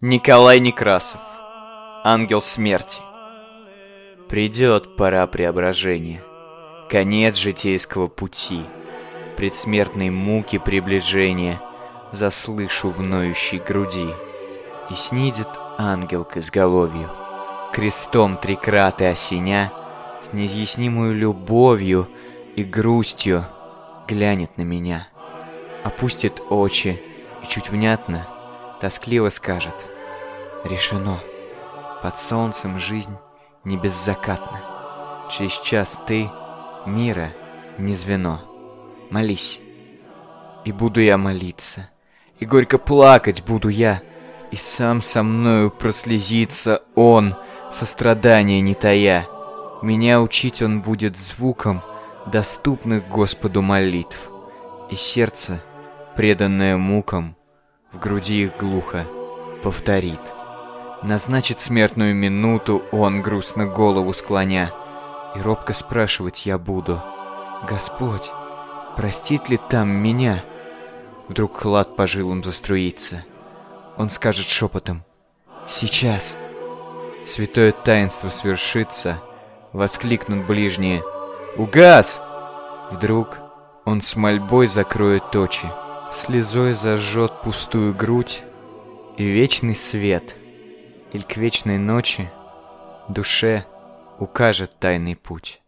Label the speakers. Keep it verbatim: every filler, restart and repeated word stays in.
Speaker 1: Николай Некрасов. Ангел смерти. Придет пора преображения, конец житейского пути, предсмертной муки приближения заслышу в ноющей груди. И снидет ангел к изголовью, крестом трикраты осеня, с неизъяснимою любовью и грустью глянет на меня, опустит очи и чуть внятно, тоскливо скажет: решено, под солнцем жизнь не беззакатна. Через час ты мира не звено. Молись. И буду я молиться, и горько плакать буду я, и сам со мною прослезится он, сострадания не тая. Меня учить он будет звуком доступных Господу молитв, и сердце, преданное мукам, в груди их глухо повторит. Назначит смертную минуту он, грустно голову склоня, и робко спрашивать я буду: Господь, простит ли там меня? Вдруг хлад по жилам заструится. Он скажет шепотом: сейчас. Святое таинство свершится, воскликнут ближние: угас! Вдруг он с мольбой закроет очи, слезой зажжет пустую грудь, и вечный свет, иль к вечной ночи, душе укажет тайный путь.